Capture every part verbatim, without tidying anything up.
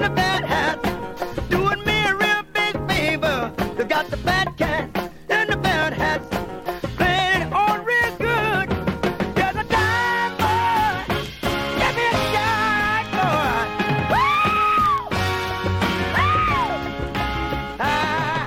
and the bad hats doing me a real big favor. You got the bad cat and the bad hats playing it on real good. You're the dime boy, give me a shine, boy. Woo! Woo! Ah,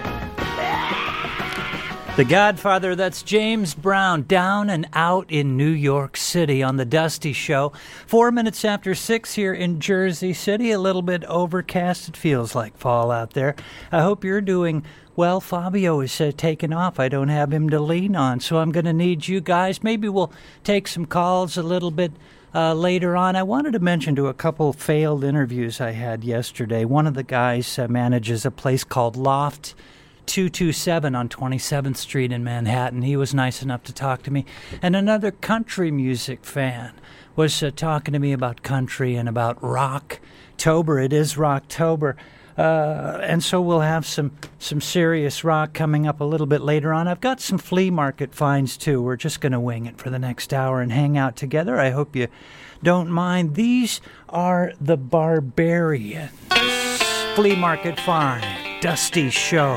yeah. The Godfather, that's James Brown, down and out in New York City on the Dusty Show. Four minutes after six here in Jersey City, a little bit overcast. It feels like fall out there. I hope you're doing well. Fabio is uh, taking off. I don't have him to lean on, so I'm going to need you guys. Maybe we'll take some calls a little bit uh, later on. I wanted to mention to a couple failed interviews I had yesterday. One of the guys uh, manages a place called Loft two two seven on twenty-seventh Street in Manhattan. He was nice enough to talk to me. And another country music fan was uh, talking to me about country and about Rocktober. It is Rocktober. Uh, and so we'll have some, some serious rock coming up a little bit later on. I've got some flea market finds, too. We're just going to wing it for the next hour and hang out together. I hope you don't mind. These are the Barbarians. Flea market find. Dusty Show.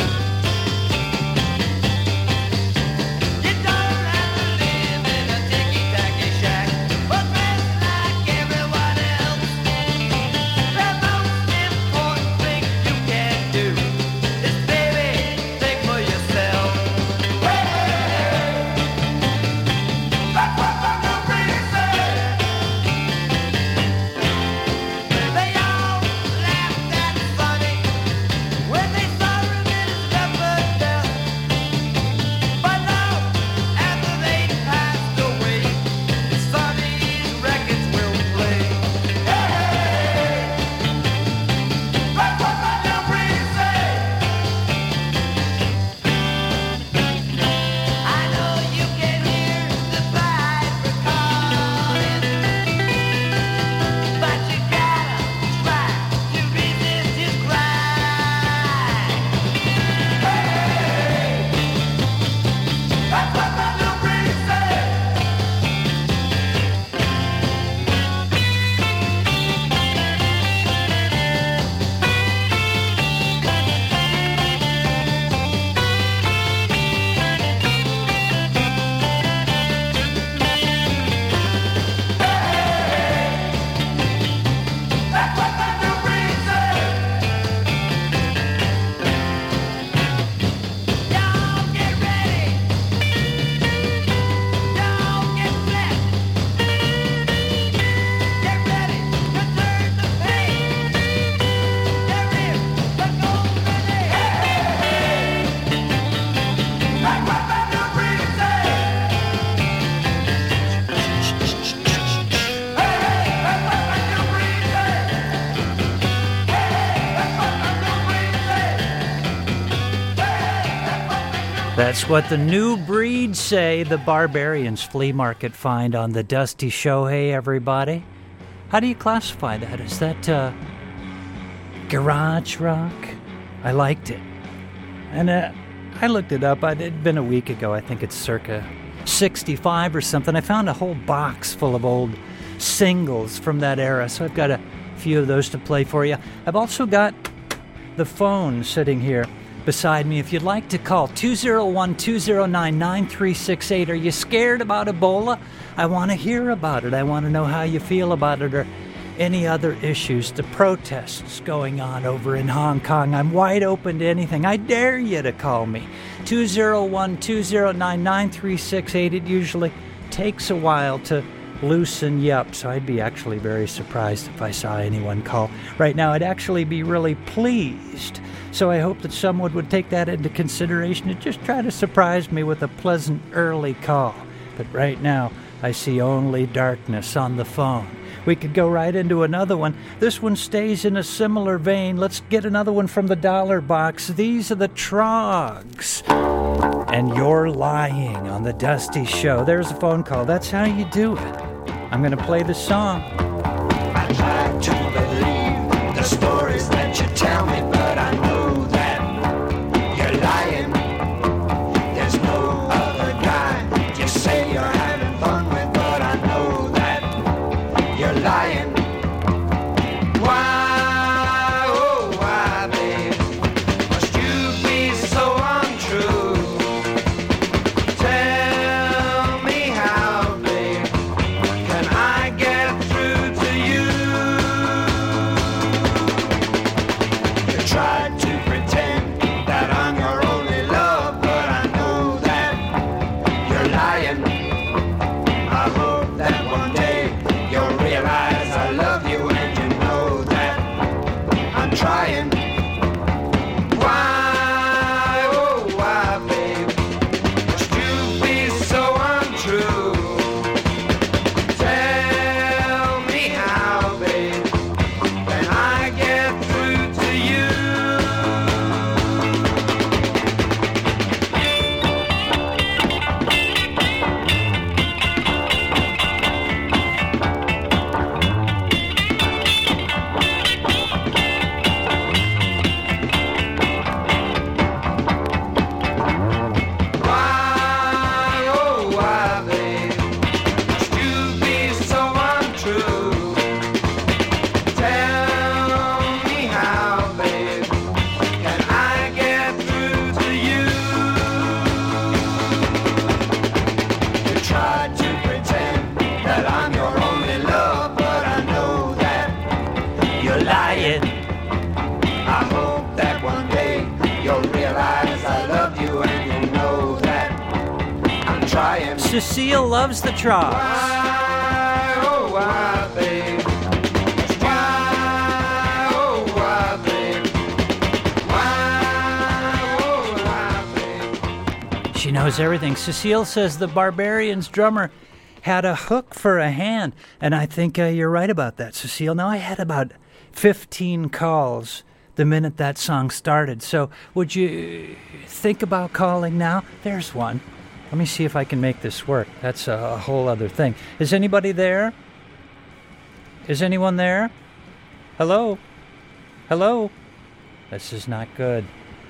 That's what the new breeds say. The Barbarians flea market find on the Dusty Show. Hey, everybody. How do you classify that? Is that uh, garage rock? I liked it. And uh, I looked it up. It had been a week ago. I think it's circa sixty-five or something. I found a whole box full of old singles from that era. So I've got a few of those to play for you. I've also got the phone sitting here beside me. If you'd like to call, two oh one, two oh nine, nine three six eight. Are you scared about Ebola? I want to hear about it. I want to know how you feel about it or any other issues. The protests going on over in Hong Kong. I'm wide open to anything. I dare you to call me. two oh one, two oh nine, nine three six eight. It usually takes a while to loosen you up, so I'd be actually very surprised if I saw anyone call right now. I'd actually be really pleased. So I hope that someone would take that into consideration and just try to surprise me with a pleasant early call. But right now, I see only darkness on the phone. We could go right into another one. This one stays in a similar vein. Let's get another one from the dollar box. These are the Trogs. And You're Lying on the Dusty Show. There's a phone call. That's how you do it. I'm going to play the song. I try to believe the stories that you tell me, but I know that you're lying. There's no other guy you say you're having fun with, but I know that you're lying. Why you're lying. I hope that one day you'll realize I love you and you'll know that I'm trying. Cecile loves the Trogs. Why, oh why, babe? Why, oh why, babe? Why, oh why, babe? She knows everything. Cecile says the Barbarians drummer had a hook for a hand, and I think uh, you're right about that, Cecile. Now, I had about fifteen calls the minute that song started, so would you think about calling now? There's one. Let me see if I can make this work. That's a, a whole other thing. Is anybody there? Is anyone there? Hello? Hello? This is not good.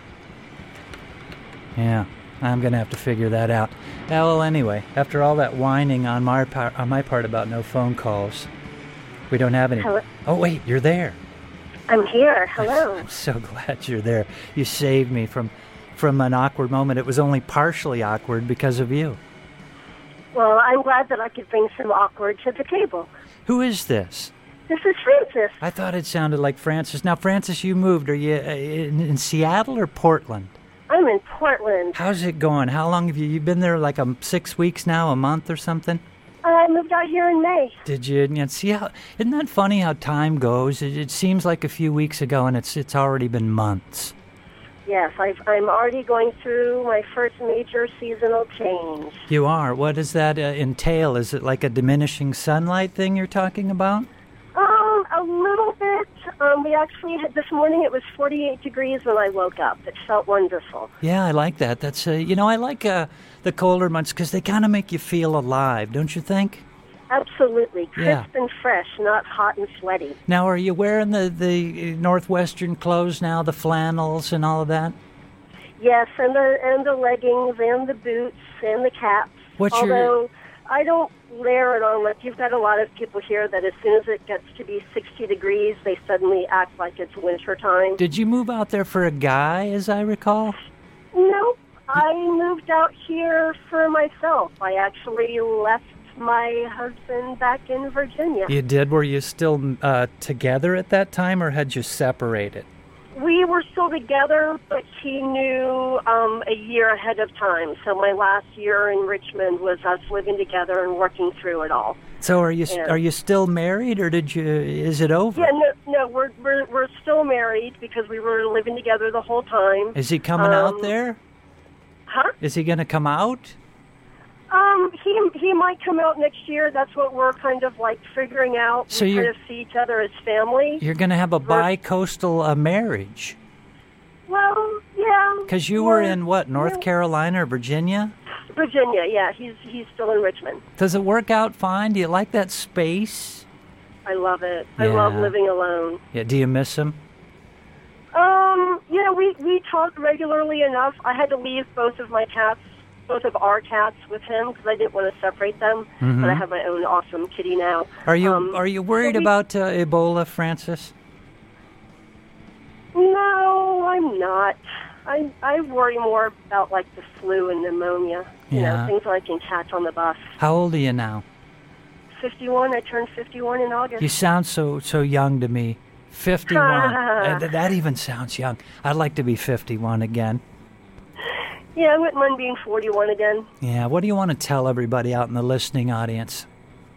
Yeah, I'm going to have to figure that out. Well, anyway, after all that whining on my, par- on my part about no phone calls, we don't have any. Hello? Oh, wait, you're there. I'm here. Hello. I'm so glad you're there. You saved me from, from an awkward moment. It was only partially awkward because of you. Well, I'm glad that I could bring some awkward to the table. Who is this? This is Francis. I thought it sounded like Francis. Now, Francis, you moved. Are you uh, in, in Seattle or Portland? I'm in Portland. How's it going? How long have you, you been there, like um, six weeks now, a month or something? I moved out here in May. Did you? And see how, isn't that funny how time goes? It, it seems like a few weeks ago, and it's it's already been months. Yes, I've, I'm already going through my first major seasonal change. You are? What does that uh, entail? Is it like a diminishing sunlight thing you're talking about? Um, a little bit. Um, we actually had, this morning it was forty-eight degrees when I woke up. It felt wonderful. Yeah, I like that. That's uh, you know, I like uh, the colder months because they kind of make you feel alive, don't you think? Absolutely. Crisp Yeah. and fresh, not hot and sweaty. Now, are you wearing the, the Northwestern clothes now, the flannels and all of that? Yes, and the and the leggings and the boots and the caps. What's your- Although I don't layer it on. Like, you've got a lot of people here that as soon as it gets to be sixty degrees, they suddenly act like it's winter time. Did you move out there for a guy, as I recall? Nope. I moved out here for myself. I actually left my husband back in Virginia. You did? Were you still uh, together at that time, or had you separated? We were still together, but he knew um, a year ahead of time. So my last year in Richmond was us living together and working through it all. So are you Yeah. are you still married, or did you? Is it over? Yeah, no, no, we're we're we're still married because we were living together the whole time. Is he coming Um, out there? Huh? Is he going to come out? Um, he he might come out next year. That's what we're kind of like figuring out. So we you're- kind of see each other as family. You're going to have a We're- bi-coastal uh, marriage. Well, yeah. Because you were we're- in, what, North yeah. Carolina or Virginia? Virginia, yeah. He's he's still in Richmond. Does it work out fine? Do you like that space? I love it. I love Yeah. living alone. Yeah. Do you miss him? Um, you know, we we talk regularly enough. I had to leave both of my cats, both of our cats, with him because I didn't want to separate them. Mhm. But I have my own awesome kitty now. Are you Um, Are you worried so we- about uh, Ebola, Francis? No, I'm not. I I worry more about like the flu and pneumonia. You Yeah. know, things I can catch on the bus. How old are you now? fifty-one. I turned fifty-one in August. You sound so so young to me. fifty-one. Uh, th- that even sounds young. I'd like to be fifty-one again. Yeah, I wouldn't mind being forty-one again. Yeah. What do you want to tell everybody out in the listening audience?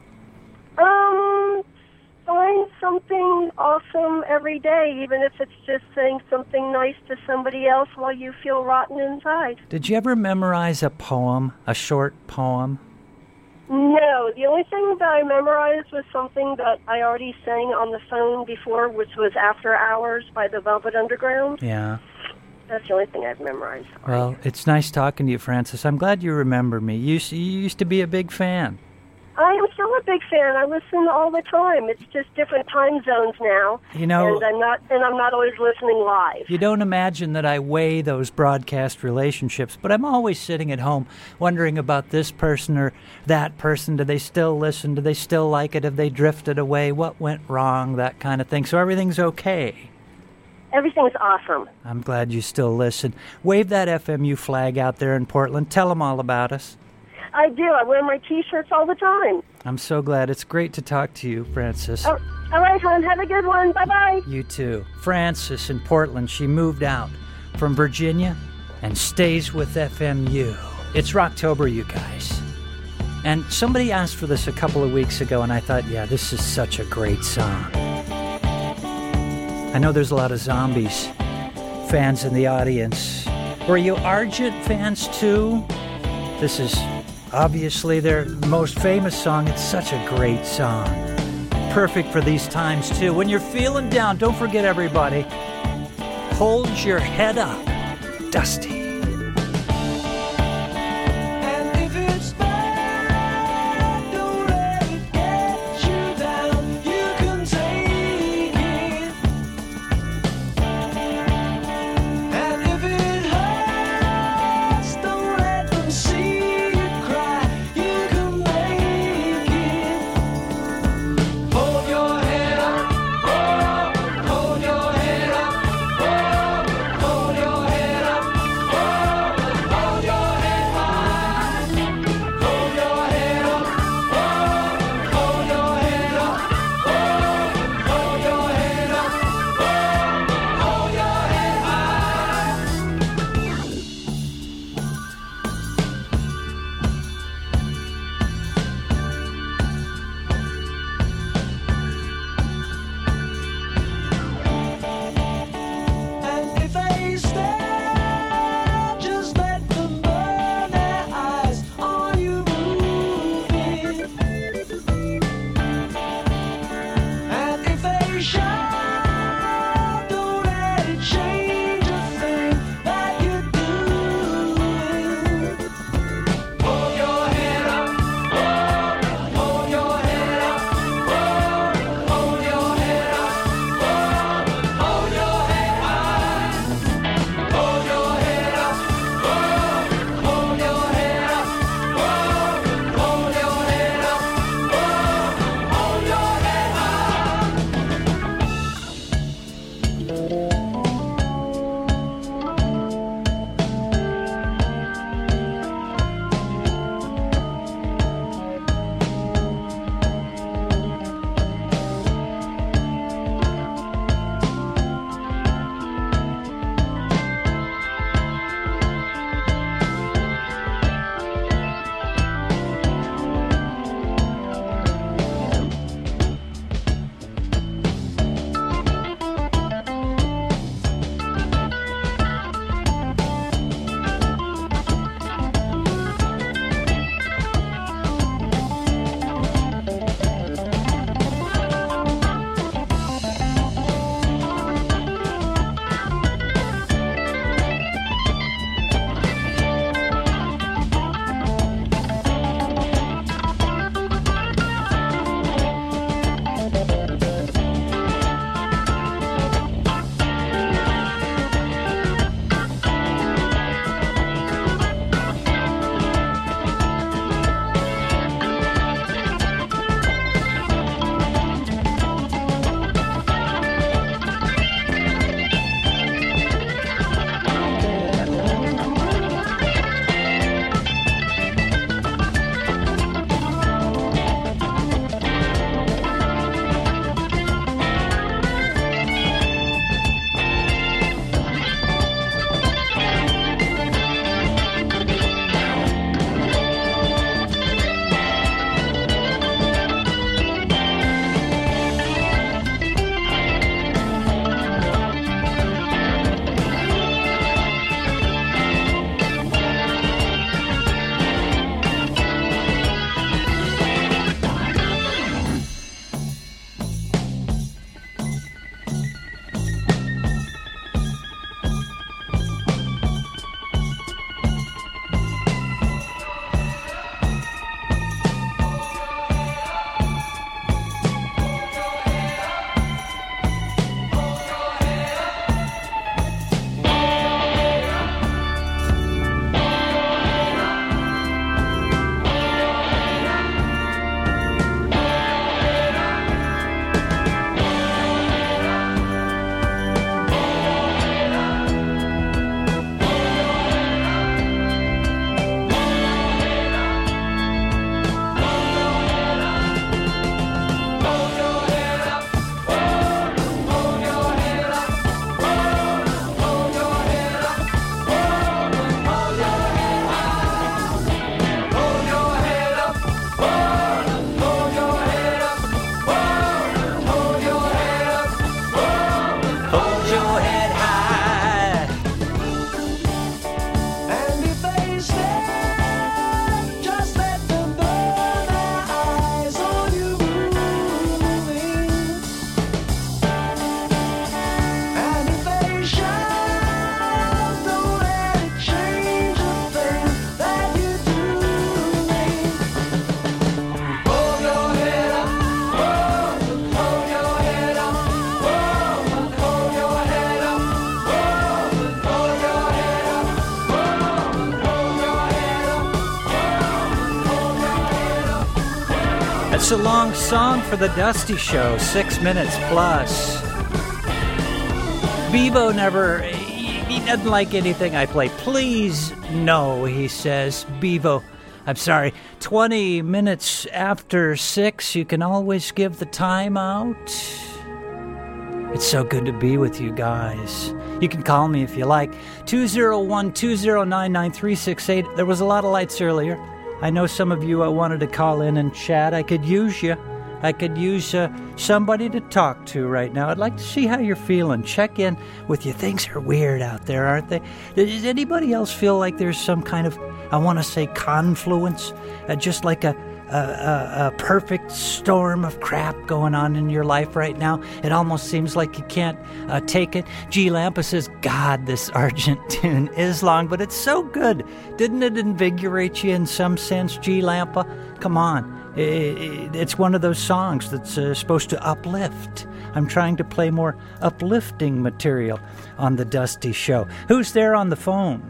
Um, find something awesome every day, even if it's just saying something nice to somebody else while you feel rotten inside. Did you ever memorize a poem, a short poem? No, the only thing that I memorized was something that I already sang on the phone before, which was After Hours by the Velvet Underground. Yeah. That's the only thing I've memorized. Well, it's nice talking to you, Francis. I'm glad you remember me. You, s- you used to be a big fan. I am still a big fan. I listen all the time. It's just different time zones now. You know- and I'm not and I'm not always listening live. You don't imagine that I weigh those broadcast relationships, but I'm always sitting at home wondering about this person or that person. Do they still listen? Do they still like it? Have they drifted away? What went wrong? That kind of thing. So everything's okay. Everything's awesome. I'm glad you still listen. Wave that F M U flag out there in Portland. Tell them all about us. I do. I wear my T-shirts all the time. I'm so glad. It's great to talk to you, Francis. Oh, All right, hon. Have a good one. Bye-bye. You too. Frances in Portland, she moved out from Virginia and stays with F M U. It's Rocktober, you guys. And somebody asked for this a couple of weeks ago, and I thought, yeah, this is such a great song. I know there's a lot of Zombies fans in the audience. Were you Argent fans too? This is obviously their most famous song. It's such a great song. Perfect for these times too. When you're feeling down, don't forget, everybody, hold your head up. Dusty. Hold your head up, It's a long song for the Dusty Show, six minutes plus. Bevo never, he, he doesn't like anything I play. Please, no, he says. Bevo, I'm sorry, twenty minutes after six, you can always give the time out. It's so good to be with you guys. You can call me if you like. two oh one, two oh nine, nine three six eight. There was a lot of lights earlier. I know some of you uh, wanted to call in and chat. I could use you. I could use uh, somebody to talk to right now. I'd like to see how you're feeling. Check in with you. Things are weird out there, aren't they? Does anybody else feel like there's some kind of, I want to say, confluence? Uh, just like a, a, a, a perfect storm of crap going on in your life right now? It almost seems like you can't uh, take it. G. Lampa says, God, this Argent tune is long, but it's so good. Didn't it invigorate you in some sense, G. Lampa? Come on. It's one of those songs that's uh, supposed to uplift. I'm trying to play more uplifting material on the Dusty Show. Who's there on the phone?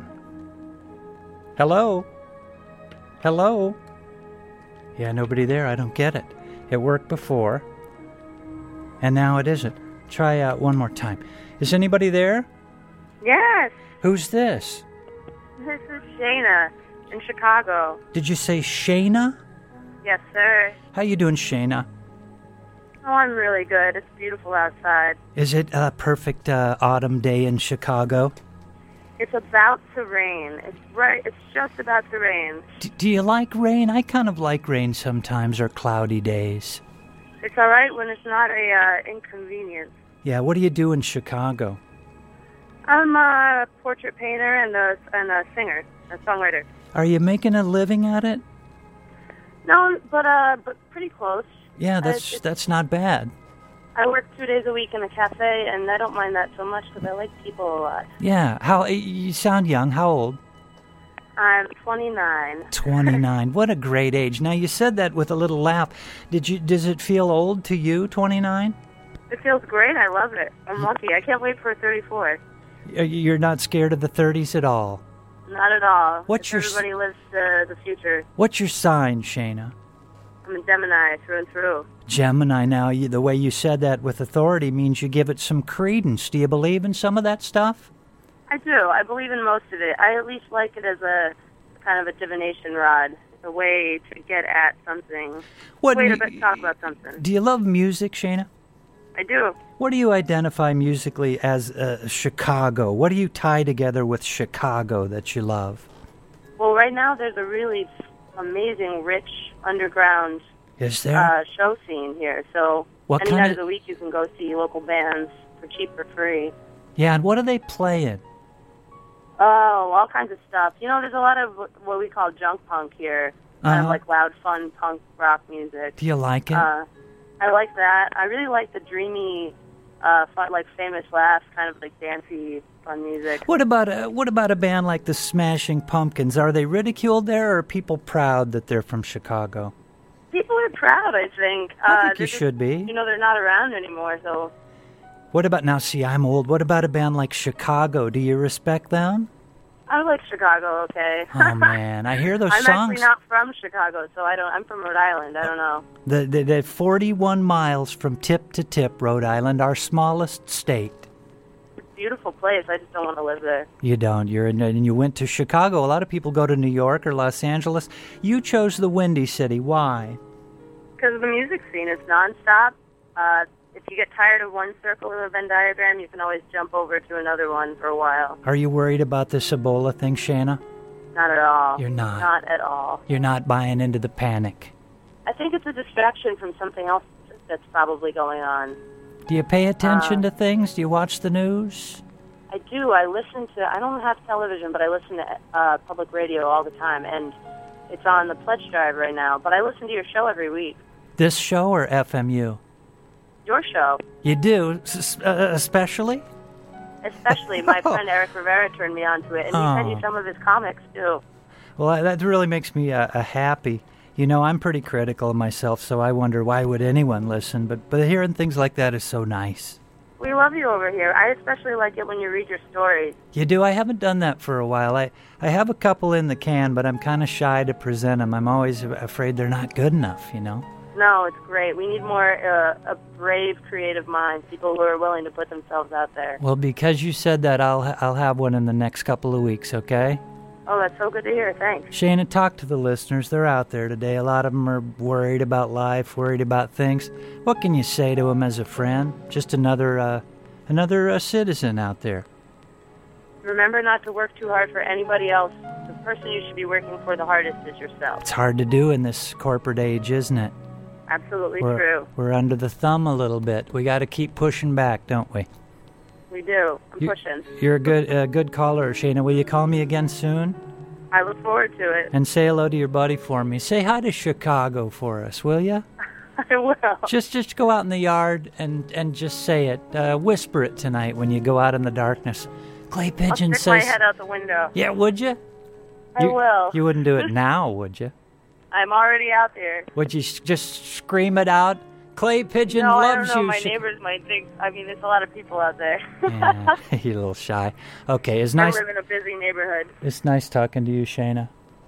Hello? Hello? Yeah, nobody there. I don't get it. It worked before, and now it isn't. Try out one more time. Is anybody there? Yes. Who's this? This is Shayna in Chicago. Did you say Shayna? Yes, sir. How you doing, Shayna? Oh, I'm really good. It's beautiful outside. Is it a perfect uh, autumn day in Chicago? It's about to rain. It's right. It's just about to rain. D- do you like rain? I kind of like rain sometimes, or cloudy days. It's all right when it's not a uh, inconvenience. Yeah, what do you do in Chicago? I'm a portrait painter and a, and a singer, a songwriter. Are you making a living at it? No, but uh, but pretty close. Yeah, that's uh, that's not bad. I work two days a week in a cafe, and I don't mind that so much because I like people a lot. Yeah, how you sound young. How old? I'm twenty-nine. twenty-nine. What a great age. Now, you said that with a little laugh. Did you? Does it feel old to you, twenty-nine? It feels great. I love it. I'm lucky. I can't wait for thirty-four. You're not scared of the thirties at all? Not at all. What's if your everybody lives uh, the future. What's your sign, Shayna? I'm a Gemini through and through. Gemini. Now, you, the way you said that with authority means you give it some credence. Do you believe in some of that stuff? I do. I believe in most of it. I at least like it as a kind of a divination rod, a way to get at something, What, a way to talk about something. Do you love music, Shayna? I do. What do you identify musically as uh, Chicago? What do you tie together with Chicago that you love? Well, right now there's a really amazing, rich underground Is there? Uh, show scene here. So What any kind night of- of the week you can go see local bands for cheap or free. Yeah, and what are they playing? Oh, all kinds of stuff. You know, there's a lot of what we call junk punk here, kind Uh-huh. of like loud, fun punk rock music. Do you like it? Uh, I like that. I really like the dreamy, uh, fun, like famous laughs, kind of like dancey, fun music. What about a, what about a band like the Smashing Pumpkins? Are they ridiculed there, or are people proud that they're from Chicago? People are proud, I think. I uh, think you they're just- should be. You know, they're not around anymore, so What about, now see, I'm old, what about a band like Chicago? Do you respect them? I like Chicago, okay. Oh, man, I hear those I'm songs. actually not from Chicago, so I don't. I'm from Rhode Island. I don't know. The, the, the forty-one miles from tip to tip, Rhode Island, our smallest state. It's a beautiful place. I just don't want to live there. You don't. You're in, and you went to Chicago. A lot of people go to New York or Los Angeles. You chose the Windy City. Why? Because the music scene is nonstop. Uh, if you get tired of one circle of a Venn diagram, you can always jump over to another one for a while. Are you worried about this Ebola thing, Shayna? Not at all. You're not. Not at all. You're not buying into the panic. I think it's a distraction from something else that's probably going on. Do you pay attention Uh, to things? Do you watch the news? I do. I listen to, I don't have television, but I listen to uh, public radio all the time, and it's on the pledge drive right now. But I listen to your show every week. This show or F M U? Your show. You do, s- uh, especially? Especially my friend Eric Rivera turned me on to it, and he sent Oh. you some of his comics, too. Well, I- that really makes me uh, uh, happy. You know, I'm pretty critical of myself, so I wonder why would anyone listen. But but hearing things like that is so nice. We love you over here. I especially like it when you read your stories. You do? I haven't done that for a while. I, I have a couple in the can, but I'm kind of shy to present them. I'm always afraid they're not good enough, you know? No, it's great. We need more uh, a brave, creative minds, people who are willing to put themselves out there. Well, because you said that, I'll I'll have one in the next couple of weeks, okay? Oh, that's so good to hear. Thanks. Shana, talk to the listeners. They're out there today. A lot of them are worried about life, worried about things. What can you say to them as a friend? Just another uh, another uh, citizen out there. Remember not to work too hard for anybody else. The person you should be working for the hardest is yourself. It's hard to do in this corporate age, isn't it? Absolutely we're, true. We're under the thumb a little bit. We got to keep pushing back, don't we? We do. I'm you, pushing. You're a good uh, good caller, Shana. Will you call me again soon? I look forward to it. And say hello to your buddy for me. Say hi to Chicago for us, will you? I will. Just just go out in the yard and, and just say it. Uh, whisper it tonight when you go out in the darkness. Clay Pigeon I'll stick says... my head out the window. Yeah, would you? I you, will. You wouldn't do it now, would you? I'm already out there. Would you s- just scream it out? Clay Pigeon no, loves I don't know. you. My Ch- neighbors might think. I mean, there's a lot of people out there. Yeah, you're a little shy. Okay, it's nice. I live in a busy neighborhood. It's nice talking to you, Shana.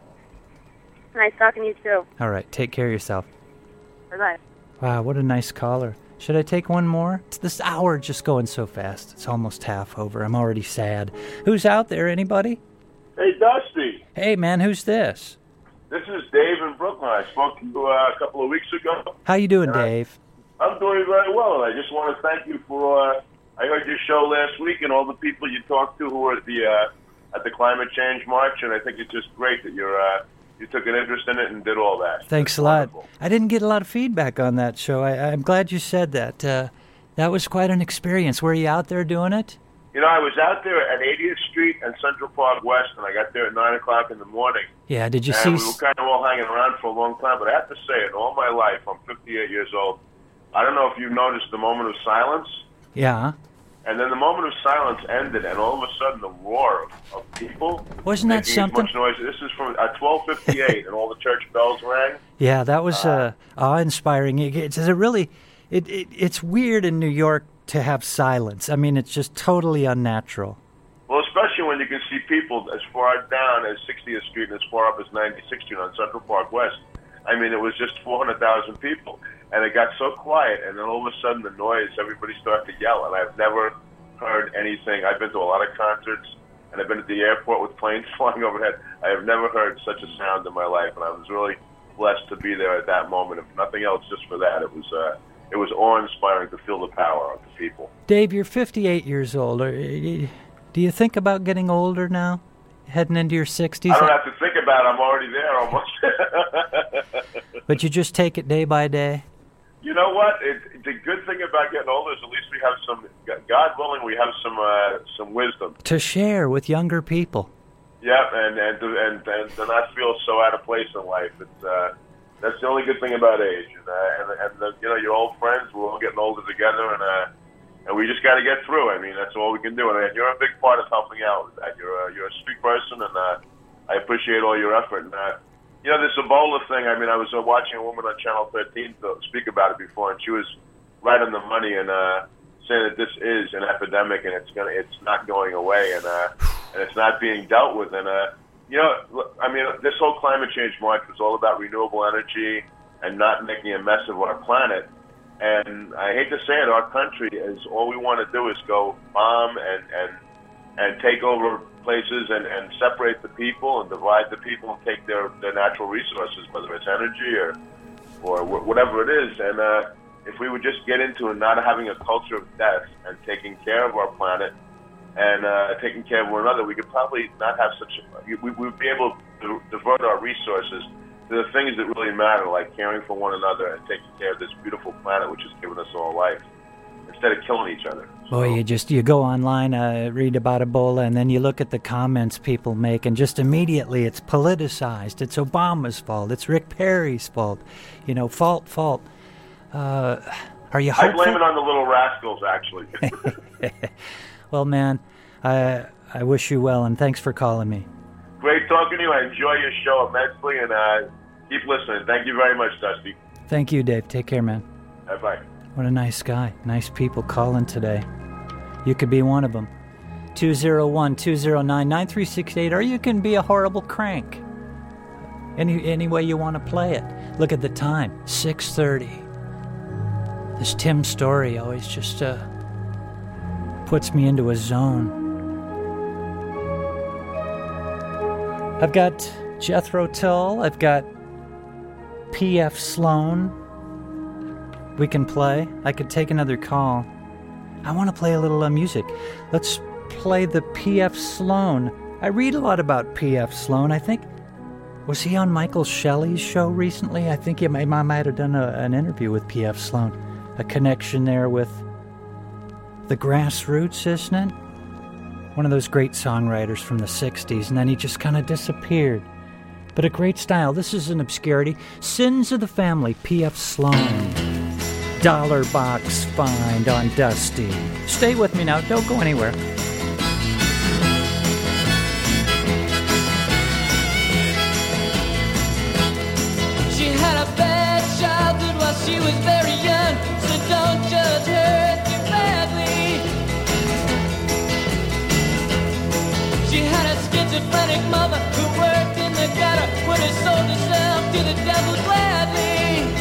Nice talking to you too. All right, take care of yourself. Bye-bye. Wow, what a nice caller. Should I take one more? It's this hour just going so fast. It's almost half over. I'm already sad. Who's out there? Anybody? Hey, Dusty. Hey, man, who's this? This is Dave in Brooklyn. I spoke to you uh, a couple of weeks ago. How you doing, Uh, Dave? I'm doing very well, and I just want to thank you for. Uh, I heard your show last week, and all the people you talked to who were at the uh, at the climate change march, and I think it's just great that you're uh, you took an interest in it and did all that. Thanks That's a lot. wonderful. I I didn't get a lot of feedback on that show. I, I'm glad you said that. Uh, that was quite an experience. Were you out there doing it? You know, I was out there at eightieth Street and Central Park West, and I got there at nine o'clock in the morning. Yeah, did you and see... we were kind of all hanging around for a long time, but I have to say, in all my life, I'm fifty-eight years old. I don't know if you've noticed the moment of silence. Yeah. And then the moment of silence ended, and all of a sudden the roar of, of people Wasn't that making something? as much noise. This is from uh, twelve fifty-eight, and all the church bells rang. Yeah, that was uh, awe-inspiring. It- It's a really... It, it, it's weird in New York to have silence. I mean, it's just totally unnatural. Well, especially when you can see people as far down as sixtieth Street and as far up as ninety-sixth Street on Central Park West. I mean, it was just four hundred thousand people, and it got so quiet, and then all of a sudden the noise, everybody started to yell, and I've never heard anything. I've been to a lot of concerts, and I've been at the airport with planes flying overhead. I have never heard such a sound in my life, and I was really blessed to be there at that moment. If nothing else, just for that, it was uh, it was awe-inspiring to feel the power of the people. Dave, you're fifty-eight years old. Are- Do you think about getting older now? Heading into your sixties? I don't have to think about it. I'm already there almost. But you just take it day by day? You know what? It, the good thing about getting older is at least we have some, God willing, we have some uh, some wisdom. To share with younger people. Yeah, and and to, and and to not feel so out of place in life. It's uh, that's the only good thing about age. And uh, and, and the, you know, your old friends, we're all getting older together, and uh, and we just got to get through. I mean, that's all we can do. And you're a big part of helping out with that. You're a, you're a sweet person, and uh, I appreciate all your effort. And uh, you know, this Ebola thing. I mean, I was uh, watching a woman on Channel thirteen to speak about it before, and she was right on the money and uh, saying that this is an epidemic, and it's gonna, it's not going away, and uh, and it's not being dealt with. And uh, you know, look, I mean, this whole climate change march was all about renewable energy and not making a mess of our planet. And I hate to say it, our country is all we want to do is go bomb and and and take over places and, and separate the people and divide the people and take their, their natural resources, whether it's energy or or wh- whatever it is. And uh, if we would just get into not having a culture of death and taking care of our planet and uh, taking care of one another, we could probably not have such a, we we would be able to divert our resources to the things that really matter, like caring for one another and taking care of this beautiful planet which has given us all life, instead of killing each other. Boy, you just, you go online, uh, read about Ebola, and then you look at the comments people make, and just immediately it's politicized. It's Obama's fault. It's Rick Perry's fault. You know, fault, fault. Uh, are you hopeful? I blame it on the little rascals, actually. Well, man, I, I wish you well, and thanks for calling me. Great talking to you. I enjoy your show immensely, and uh, keep listening. Thank you very much, Dusty. Thank you, Dave. Take care, man. Bye-bye. What a nice guy. Nice people calling today. You could be one of them. two oh one, two oh nine, nine three six eight, or you can be a horrible crank. Any any way you want to play it. Look at the time, six thirty. This Tim Story always just uh, puts me into a zone. I've got Jethro Tull. I've got P F Sloan. We can play. I could take another call. I want to play a little uh, music. Let's play the P F Sloan. I read a lot about P F Sloan. I think, was he on Michael Shelley's show recently? I think he, my mom might have done a, an interview with P F Sloan. A connection there with the Grassroots, isn't it? One of those great songwriters from the sixties, and then he just kind of disappeared. But a great style. This is an obscurity. Sins of the Family, P F Sloan. Dollar Box Find on Dusty. Stay with me now. Don't go anywhere. She had a bad childhood while she was very young, so don't judge her too badly. She had a schizophrenic mother who worked in the gutter, would have sold herself to the devil gladly.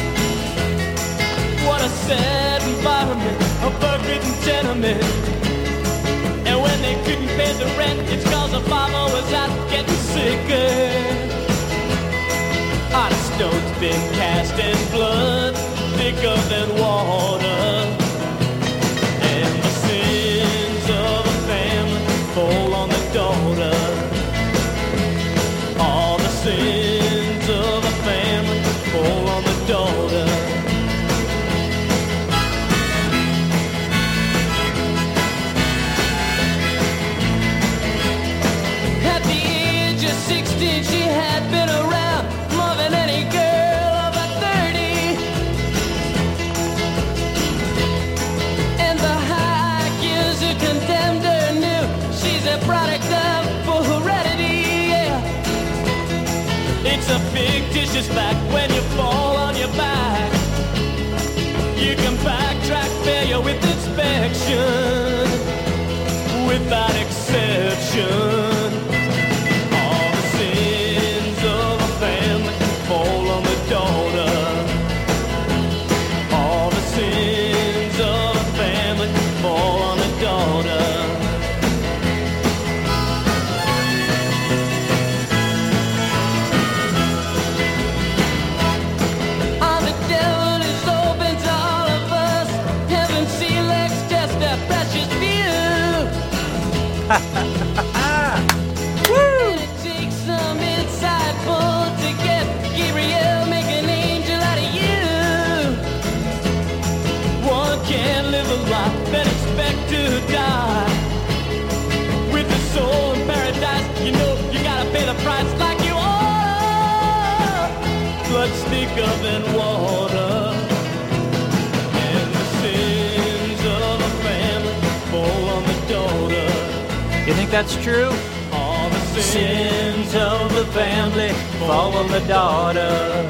What a sad environment, a bug-ridden tenement. And when they couldn't pay the rent, it's cause the farmer was out getting sicker. Hot stone's been cast in blood, thicker than water. And the sins of a family fall on the daughter. All the sins of a family fall on the daughter. At the age of sixteen, she had been around more than any girl over thirty. And the high I Qs who condemned her knew she's a product of heredity, yeah. It's a fictitious fact when you fall on your back. You can backtrack failure with inspection, without exception. Fall on the daughter. All the sins of a family fall on the daughter. Oh, the devil is open to all of us. Heaven selects just a precious few. And it takes some inside pull to get Gabriel, make an angel out of you. One can't live a life and expect to die. With the soul in paradise, you know you gotta pay the price like you are. Blood's thicker than water. And the sins of a family fall on the daughter. You think that's true? All the sins of the family fall on the daughter.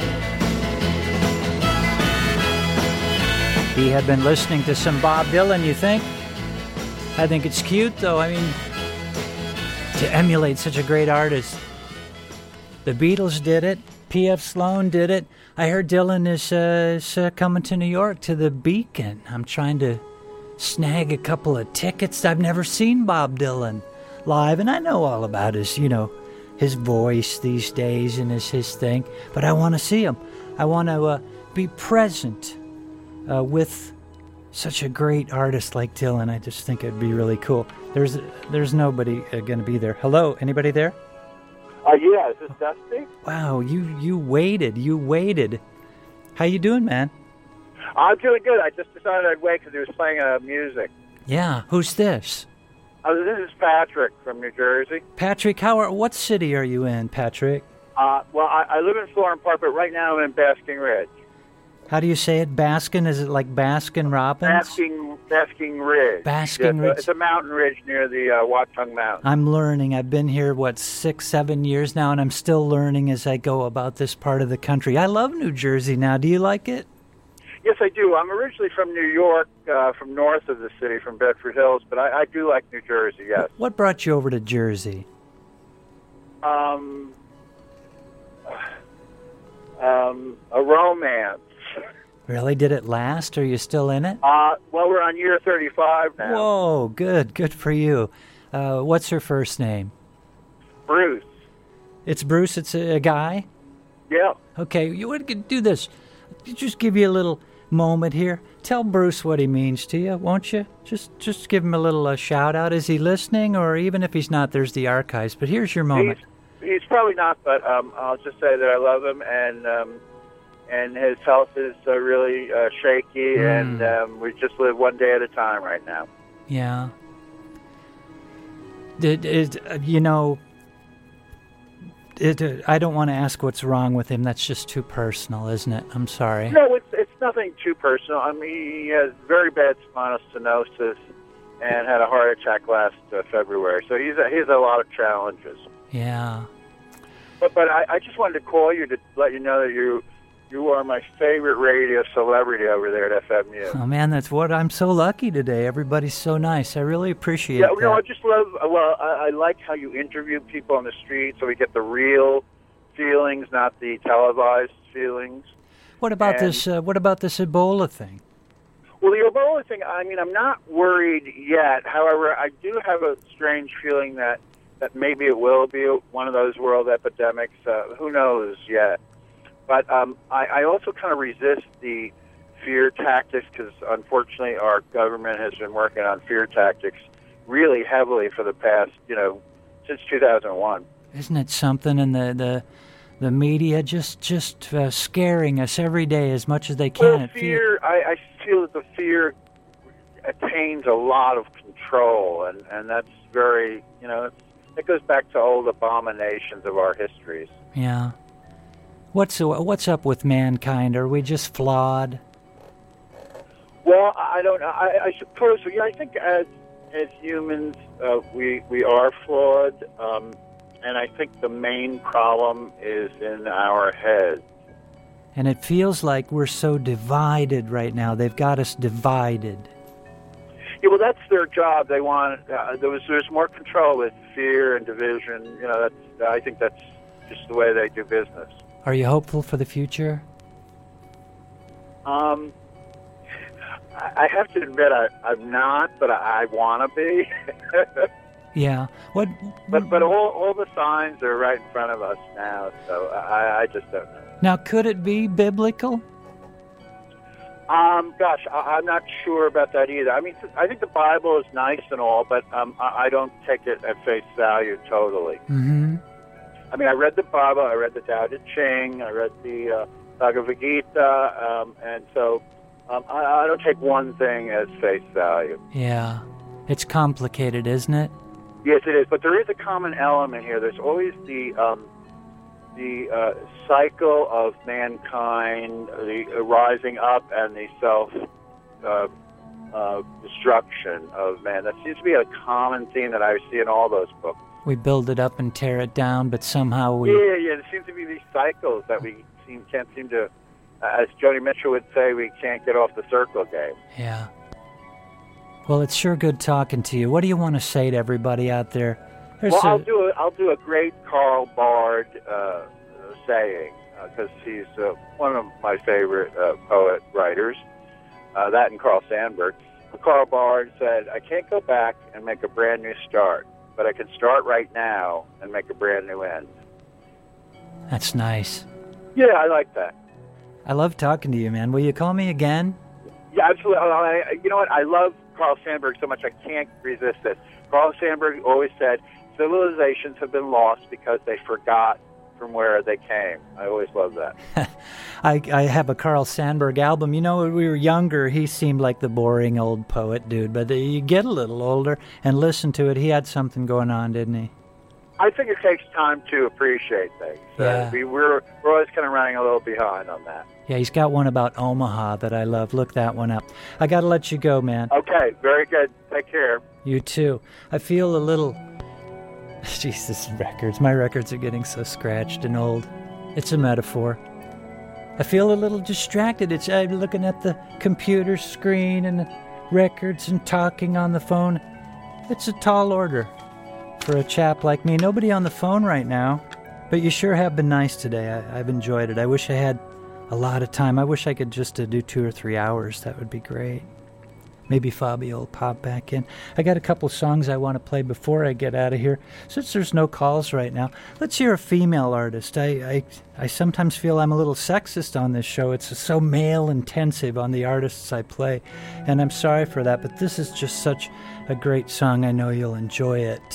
He had been listening to some Bob Dylan, you think? I think it's cute, though. I mean, to emulate such a great artist. The Beatles did it. P F Sloan did it. I heard Dylan is, uh, is uh, coming to New York to the Beacon. I'm trying to snag a couple of tickets. I've never seen Bob Dylan live, and I know all about his, you know, his voice these days and his, his thing, but I want to see him. I want to uh, be present uh, with such a great artist like Dylan. I just think it'd be really cool. There's there's nobody uh, going to be there. Hello, anybody there? Uh, yeah, is this Dusty? Wow, you, you waited, you waited. How you doing, man? I'm doing good. I just decided I'd wait because he was playing uh, music. Yeah, who's this? Uh, this is Patrick from New Jersey. Patrick, how are, what city are you in, Patrick? Uh, well, I, I live in Florham Park, but right now I'm in Basking Ridge. How do you say it? Baskin? Is it like Baskin Robbins? Basking, Basking Ridge. Basking yeah, Ridge. It's a mountain ridge near the uh, Wattung Mountain. I'm learning. I've been here, what, six, seven years now, and I'm still learning as I go about this part of the country. I love New Jersey now. Do you like it? Yes, I do. I'm originally from New York, uh, from north of the city, from Bedford Hills, but I, I do like New Jersey, yes. What brought you over to Jersey? Um, um, a romance. Really? Did it last? Are you still in it? Uh, well, we're on year thirty-five now. Whoa, good. Good for you. Uh, what's her first name? Bruce. It's Bruce. It's a, a guy? Yeah. Okay, you want to do this. Just give you a little moment here. Tell Bruce what he means to you, won't you? Just just give him a little uh, shout-out. Is he listening? Or even if he's not, there's the archives. But here's your moment. He's, he's probably not, but um, I'll just say that I love him, and um, and his health is uh, really uh, shaky, Mm. and um, we just live one day at a time right now. Yeah. Did, is, uh, you know, it, uh, I don't want to ask what's wrong with him. That's just too personal, isn't it? I'm sorry. No, it's it's nothing too personal. I mean, he has very bad spinal stenosis and had a heart attack last uh, February. So he's a, he has a lot of challenges. Yeah. But but I, I just wanted to call you to let you know that you you are my favorite radio celebrity over there at F M U. Oh, man, that's what I'm so lucky today. Everybody's so nice. I really appreciate Yeah, that. you know, I just love. Well, I, I like how you interview people on the street, so we get the real feelings, not the televised feelings. What about And- this? Uh, what about this Ebola thing? Well, the Ebola thing, I mean, I'm not worried yet. However, I do have a strange feeling that, that maybe it will be one of those world epidemics. Uh, who knows yet? But um, I, I also kind of resist the fear tactics because, unfortunately, our government has been working on fear tactics really heavily for the past, you know, since two thousand one. Isn't it something? And the the, the media just just uh, scaring us every day as much as they can. Well, It feel- fear, I, I feel that the fear attains a lot of control, and, and that's very, you know, it's, it goes back to old abominations of our histories. Yeah. What's what's up with mankind? Are we just flawed? Well, I don't know. I, I suppose, yeah, I think as as humans, uh, we we are flawed, um, and I think the main problem is in our heads. And it feels like we're so divided right now. They've got us divided. Yeah, well, that's their job. They want uh, there was there's more control with fear and division. You know, that's I think that's just the way they do business. Are you hopeful for the future? Um, I I have to admit I, I'm not, but I, I want to be. Yeah. What? but but all all the signs are right in front of us now, so I, I just don't know. Now, could it be biblical? Um, gosh, I, I'm not sure about that either. I mean, I think the Bible is nice and all, but um, I, I don't take it at face value totally. Mm-hmm. I mean, I read the Bible, I read the Tao Te Ching, I read the uh, Bhagavad Gita, um, and so um, I, I don't take one thing as face value. Yeah. It's complicated, isn't it? Yes, it is, but there is a common element here. There's always the um, the uh, cycle of mankind, the uh, rising up, and the self uh, uh, destruction of man. That seems to be a common theme that I see in all those books. We build it up and tear it down, but somehow we... Yeah, yeah. There seems to be these cycles that we seem, can't seem to, uh, as Joni Mitchell would say, we can't get off the circle game. Yeah. Well, it's sure good talking to you. What do you want to say to everybody out there? There's Well, a- I'll do a, I'll do a great Karl Bard uh, saying, because uh, he's uh, one of my favorite uh, poet writers, uh, that and Carl Sandburg. Karl Bard said, I can't go back and make a brand new start, but I can start right now and make a brand new end. That's nice. Yeah, I like that. I love talking to you, man. Will you call me again? Yeah, absolutely. I, I- you know what? I love Carl Sandburg so much I can't resist it. Carl Sandburg always said, civilizations have been lost because they forgot from where they came. I always love that. I, I have a Carl Sandburg album. You know, when we were younger, he seemed like the boring old poet dude. But you get a little older and listen to it. He had something going on, didn't he? I think it takes time to appreciate things. Uh, Yeah. we, we're, we're always kind of running a little behind on that. Yeah, he's got one about Omaha that I love. Look that one up. I got to let you go, man. Okay, very good. Take care. You too. I feel a little... Jesus, records. My records are getting so scratched and old. It's a metaphor. I feel a little distracted. It's I'm looking at the computer screen and the records and talking on the phone. It's a tall order for a chap like me. Nobody on the phone right now. But you sure have been nice today. I, I've enjoyed it. I wish I had a lot of time. I wish I could just uh, do two or three hours. That would be great. Maybe Fabio will pop back in. I got a couple songs I want to play before I get out of here. Since there's no calls right now, let's hear a female artist. I, I, I sometimes feel I'm a little sexist on this show. It's so male-intensive on the artists I play, and I'm sorry for that, but this is just such a great song. I know you'll enjoy it.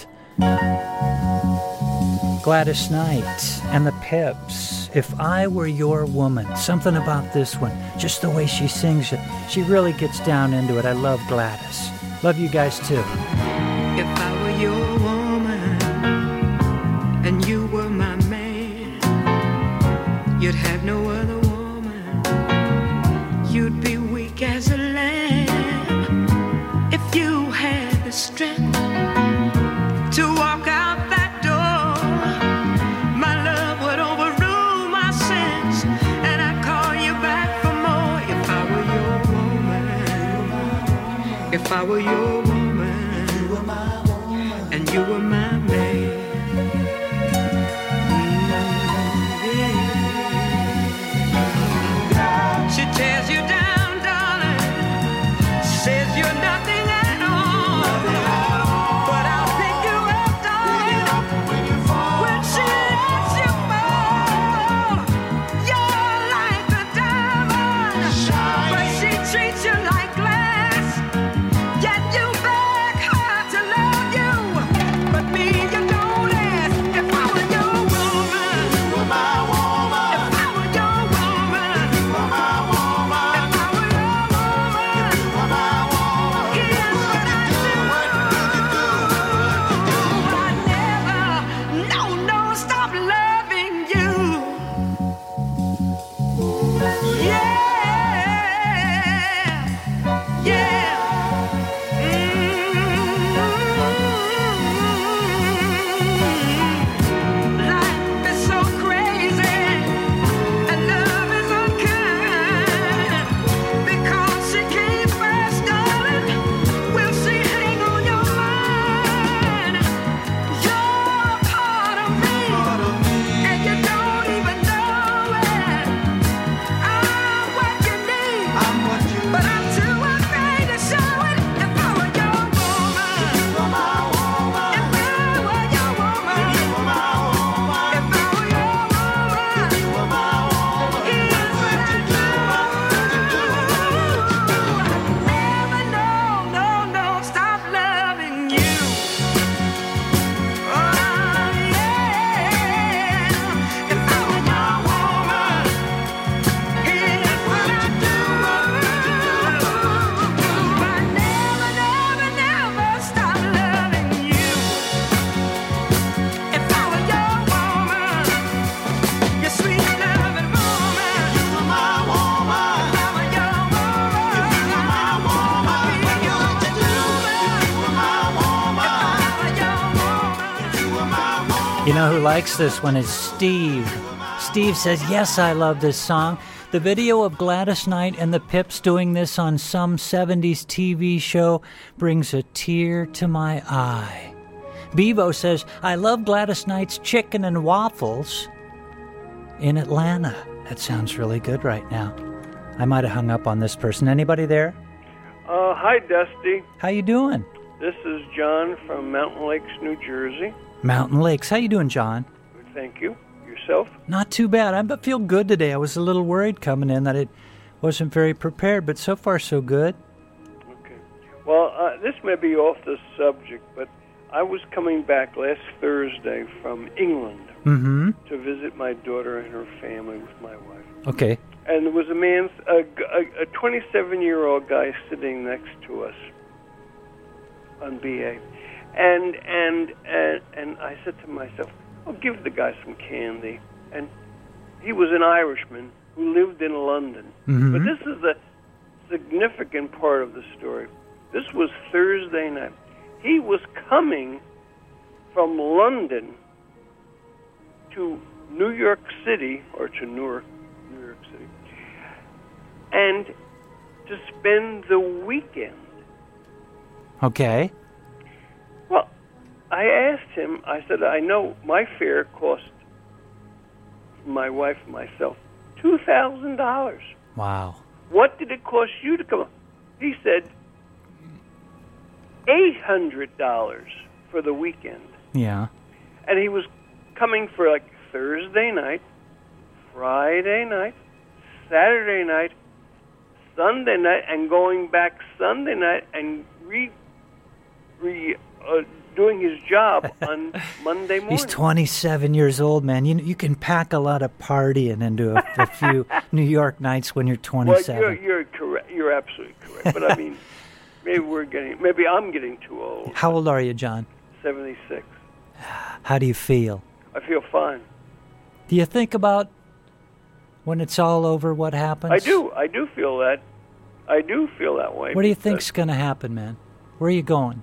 Gladys Knight and the Pips. If I Were Your Woman. Something about this one. Just the way she sings it. She really gets down into it. I love Gladys. Love you guys too. If I were your woman and you were my man, you'd have no other woman. You'd be weak as a lamb. If you had the strength to walk out that door, my love would overrule my sense, and I'd call you back for more. If I were your woman, if I were your woman, you were my woman, and you were my man. Mm, yeah. She tears you down, darling, says you're nothing at all, but I'll pick you up, darling, when she lets you fall. You're like a diamond, but she treats you like glass. Yet you beg her to love you, but me you don't ask. If I were your woman, you were my woman. If I were your woman, you were my woman. If I were your woman, you were my woman. Here's what I do. I never, no, no, stop loving you. Yeah, yeah. Life is so crazy and love is unkind, because she came first, darling. Will she hang on your mind? You're part of me, and you don't even know it. I'm what you need, but I'm too afraid to show it. If I were your woman, if I were your woman, if I were your woman, here's what I do. Never, no, no, no, stop loving you. Oh, yeah. If I were your woman, here's what I do. I never, never, never stop loving you. If I were your woman, your sweet loving woman, you were my woman. If I were your woman, you were my woman. Be your woman. You were my woman. If I were your woman, you were my woman. You know who likes this one is Steve. Steve says, yes, I love this song. The video of Gladys Knight and the Pips doing this on some seventies T V show brings a tear to my eye. Bevo says, I love Gladys Knight's Chicken and Waffles in Atlanta. That sounds really good right now. I might have hung up on this person. Anybody there? Uh, hi, Dusty. How you doing? This is John from Mountain Lakes, New Jersey. Mountain Lakes. How you doing, John? Thank you. Yourself? Not too bad. I feel good today. I was a little worried coming in that it wasn't very prepared, but so far so good. Okay. Well, uh, this may be off the subject, but I was coming back last Thursday from England Mm-hmm. to visit my daughter and her family with my wife. Okay. And there was a man, a, a, a twenty-seven-year-old guy sitting next to us on B A. And, and, and, and I said to myself, I'll give the guy some candy. And he was an Irishman who lived in London. Mhm. But this is the significant part of the story. This was Thursday night. He was coming from London to New York City, or to Newark, New York City, and to spend the weekend. Okay. Well, I asked him, I said, I know my fare cost my wife and myself, two thousand dollars. Wow. What did it cost you to come up? He said, eight hundred dollars for the weekend. Yeah. And he was coming for like Thursday night, Friday night, Saturday night, Sunday night, and going back Sunday night and re, re uh, doing his job on Monday morning. He's twenty-seven years old, man. You you can pack a lot of partying into a, a few New York nights when you're twenty-seven. Well, you're, you're correct. You're absolutely correct. But I mean, maybe we're getting, maybe I'm getting too old. How old are you, John? seventy-six. How do you feel? I feel fine. Do you think about when it's all over what happens? I do. I do feel that. I do feel that way. What do you because think's going to happen, man? Where are you going?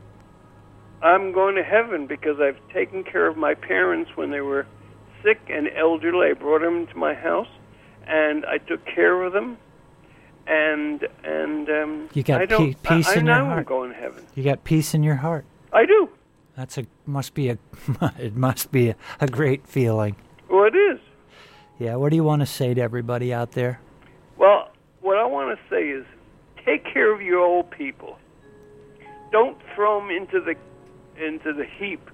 I'm going to heaven because I've taken care of my parents when they were sick and elderly. I brought them into my house, and I took care of them. And and um, You got I don't, pe- peace I, in I your know heart. I'm going to heaven. You got peace in your heart. I do. That's a must be a it must be a, a great feeling. Well, it is. Yeah. What do you want to say to everybody out there? Well, what I want to say is, take care of your old people. Don't throw them into the into the heap.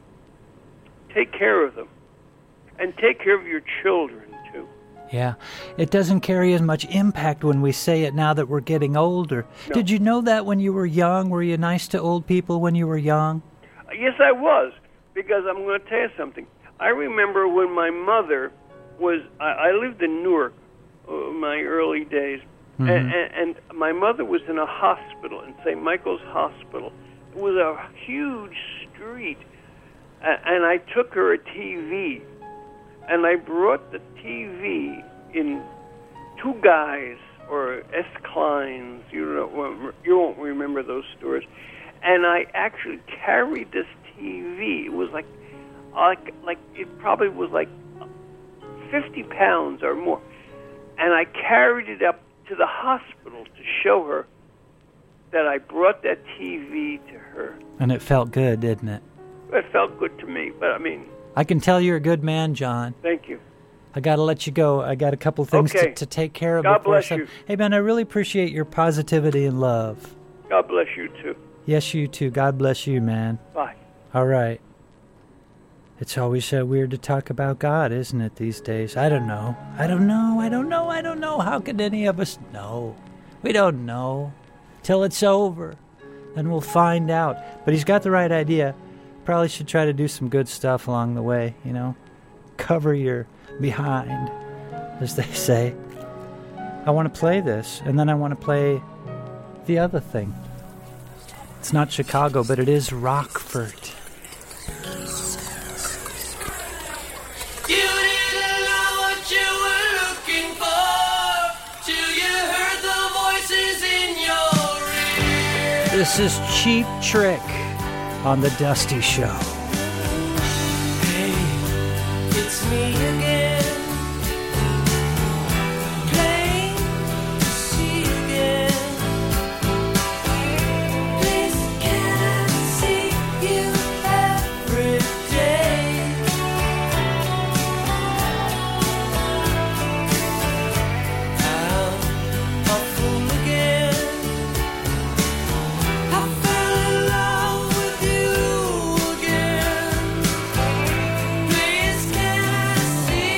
Take care of them, and take care of your children too. Yeah, it doesn't carry as much impact when we say it now that we're getting older. No. Did you know that when you were young? Were you nice to old people when you were young? Yes, I was, because I'm going to tell you something. I remember when my mother was, I, I lived in Newark, uh, my early days, Mhm. and, and, and my mother was in a hospital, in Saint Michael's Hospital. It was a huge street, and, and I took her a T V, and I brought the T V in two guys, or S. Klein's, you, know, you won't remember those stores. And I actually carried this T V. It was like, like, like it probably was like fifty pounds or more. And I carried it up to the hospital to show her that I brought that T V to her. And it felt good, didn't it? It felt good to me, but I mean, I can tell you're a good man, John. thank you. I got to let you go. I got a couple things Okay. to, to take care of. God before bless some- you. Hey, man, I really appreciate your positivity and love. God bless you too. Yes, you too. God bless you, man. Bye. All right. It's always so weird to talk about God, isn't it, these days? I don't know. I don't know. I don't know. I don't know. How could any of us know? We don't know. Till it's over. Then we'll find out. But he's got the right idea. Probably should try to do some good stuff along the way, you know? Cover your behind, as they say. I want to play this, and then I want to play the other thing. It's not Chicago, but it is Rockford. You didn't know what you were looking for till you heard the voices in your ear. This is Cheap Trick on The Dusty Show. Hey, it's me again. Plain to see again. Please, can I see you every day? I'm a fool again. I fell in love with you again. Please, can I see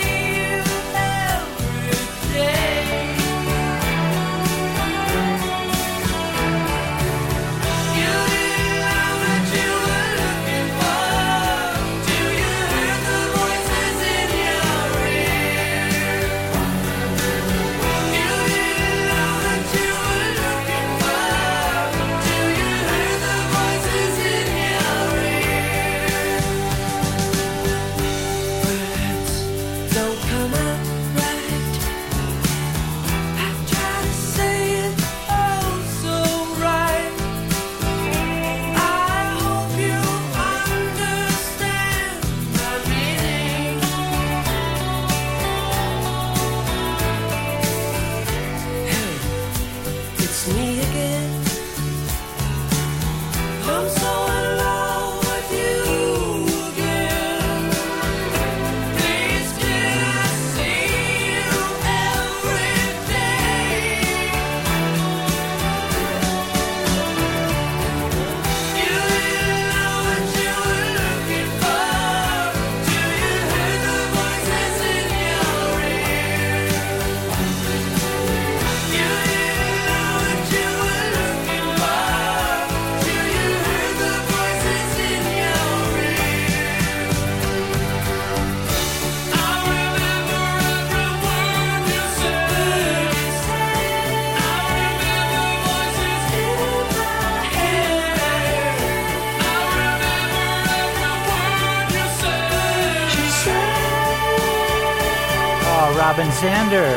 Robin Zander.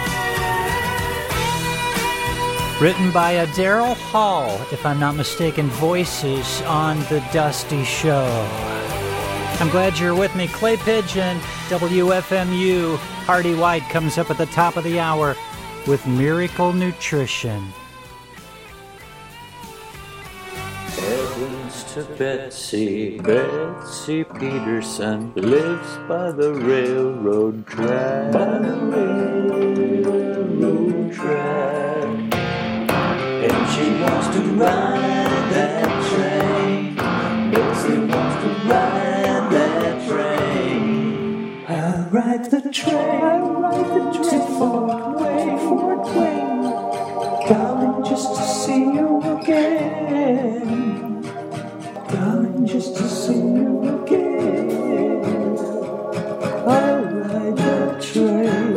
Written by a Daryl Hall, if I'm not mistaken, voices on The Dusty Show. I'm glad you're with me. Clay Pigeon, W F M U. Hardy White comes up at the top of the hour with Miracle Nutrition. Heavens to Betsy, Betsy Peterson lives by the railroad track. By the railroad track. And she wants to ride that train. Betsy wants to ride that train. I ride the train, I ride the train to Fort Wayne, Fort Wayne. Darling, just to see you again. Darling, just to see you again. I'll ride that train.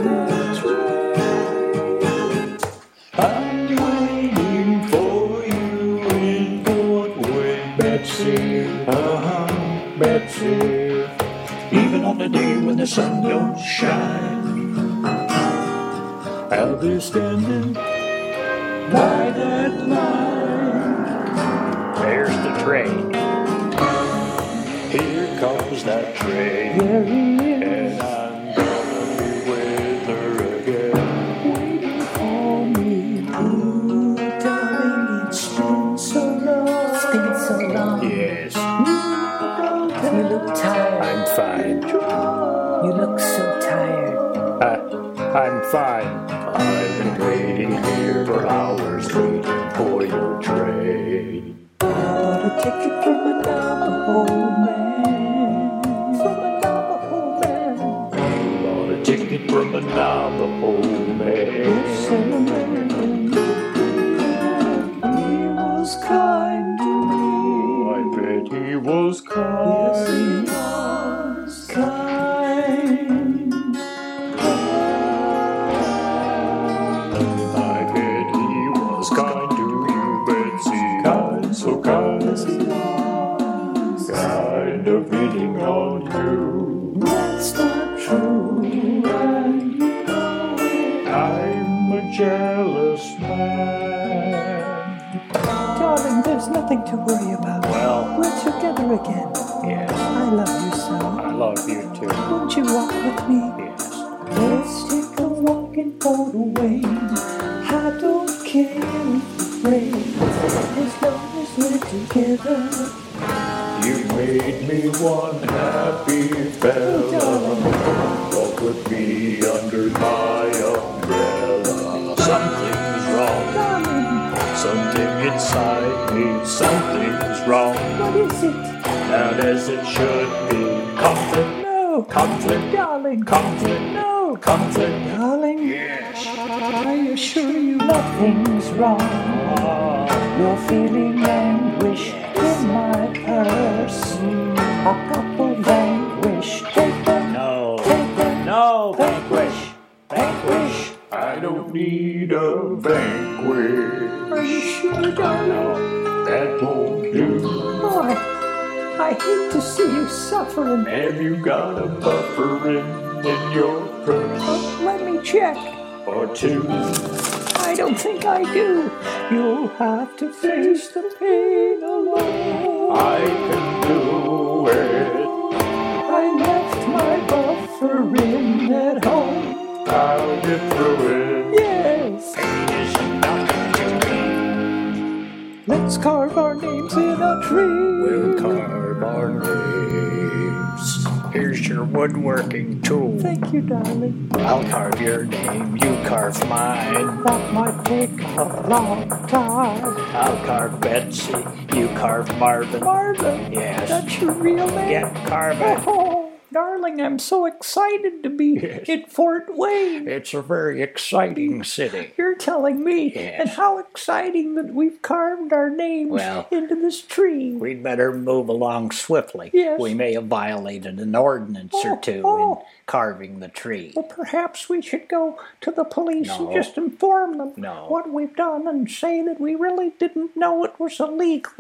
I'm waiting for you in Fort Wayne, Betsy. Uh-huh, Betsy. Even on the day when the sun don't shine, I'll be standing by that line. There's the train. Here comes that train. There he is. And I'm gonna be with her again. Waiting for me. Ooh, darling, it's been so long. It's been so long. Yes. You look tired. I'm fine. You look so tired. Uh, I'm fine. I've been waiting here for hours, waiting for your train. I bought a ticket from a Navajo man. From a Navajo man. I bought a ticket from a Navajo man. He was kind to me. I bet he was kind. Yes, he was kind. Kind to you, Betsy. Kind, so kind. Kind of hitting on you. That's not true. I'm a jealous man. Darling, there's nothing to worry about. Well, we're together again. Yes. I love you so. I love you too. Won't you walk with me? Yes. Let's take a walk in Fort Wayne. I don't care if it rains, as long as we're together. You made me one happy fella. Walk with me under my umbrella. Something's wrong. Something inside me. Something's wrong. What is it? Not as it should be. Comfort. No. Comfort. Darling. Comfort. No. Comfort. Darling. Yes. I assure you nothing's wrong. You're feeling anguish in my purse. A cup of vanquish. Take them. No. Take them. No. Vanquish. Vanquish. I don't need a vanquish. Are you sure, darling? That won't do. Boy, I hate to see you suffering. Have you got a buffer in, in your purse? Uh, let me check. Or two. I don't think I do. You'll have to face the pain alone. I can do it. I left my buffer in at home. I'll get through it. Yes. Pain is nothing to me. Let's carve our names in a tree. We'll carve our names. Here's your woodworking tool. Thank you, darling. I'll carve your name, you carve mine. That might take a long time. I'll carve Betsy, you carve Marvin. Marvin? Yes. That's your real name? Yeah, carve it. Oh, darling, I'm so excited to be yes. in Fort Wayne. It's a very exciting city. You're telling me? Yes. And how exciting that we've carved our names well, into this tree. We'd better move along swiftly. Yes. We may have violated an ordinance oh, or two oh. in carving the tree. Well, perhaps we should go to the police no. and just inform them no. what we've done and say that we really didn't know it was illegal.